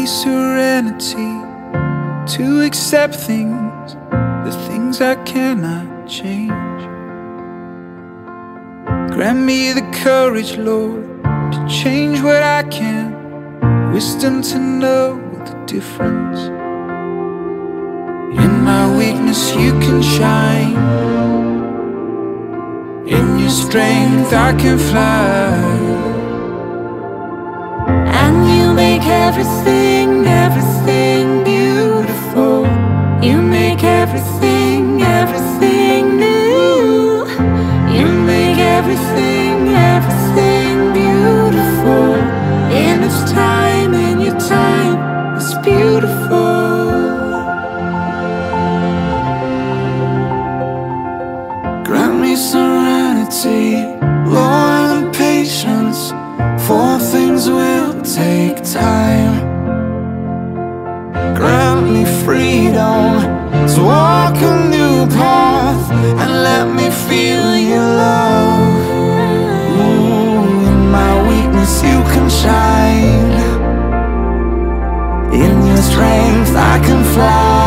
me serenity to accept things, the things I cannot change. Grant me the courage, Lord, to change what I can, wisdom to know the difference. In my weakness you can shine, in your strength I can fly. And you make everything, everything beautiful. You make everything, everything new. You make everything, everything beautiful. In its time, in your time, it's beautiful. Grant me serenity, Lord, and patience, for things will take time. Grant me freedom to walk a new path, and let me feel your love. Ooh, in my weakness you can shine, in your strength I can fly.